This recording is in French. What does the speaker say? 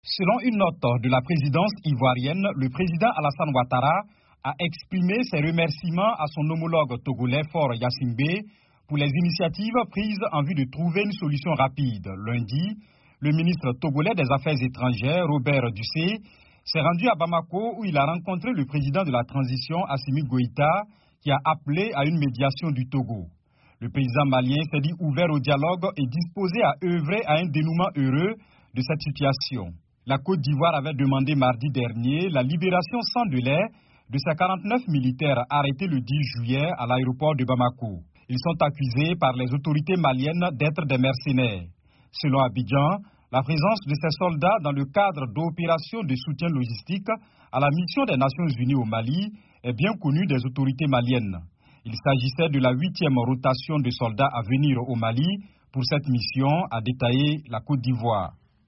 Selon une note de la présidence ivoirienne, le président Alassane Ouattara a exprimé ses remerciements à son homologue togolais Faure Gnassingbé pour les initiatives prises en vue de trouver une solution rapide. Lundi, le ministre togolais des Affaires étrangères, Robert Dussé, s'est rendu à Bamako où il a rencontré le président de la transition, Assimi Goïta, qui a appelé à une médiation du Togo. Le président malien s'est dit ouvert au dialogue et disposé à œuvrer à un dénouement heureux de cette situation. La Côte d'Ivoire avait demandé mardi dernier la libération sans délai de ses 49 militaires arrêtés le 10 juillet à l'aéroport de Bamako. Ils sont accusés par les autorités maliennes d'être des mercenaires. Selon Abidjan, la présence de ces soldats dans le cadre d'opérations de soutien logistique à la mission des Nations Unies au Mali est bien connue des autorités maliennes. Il s'agissait de la 8e rotation de soldats à venir au Mali pour cette mission, a détaillé la Côte d'Ivoire.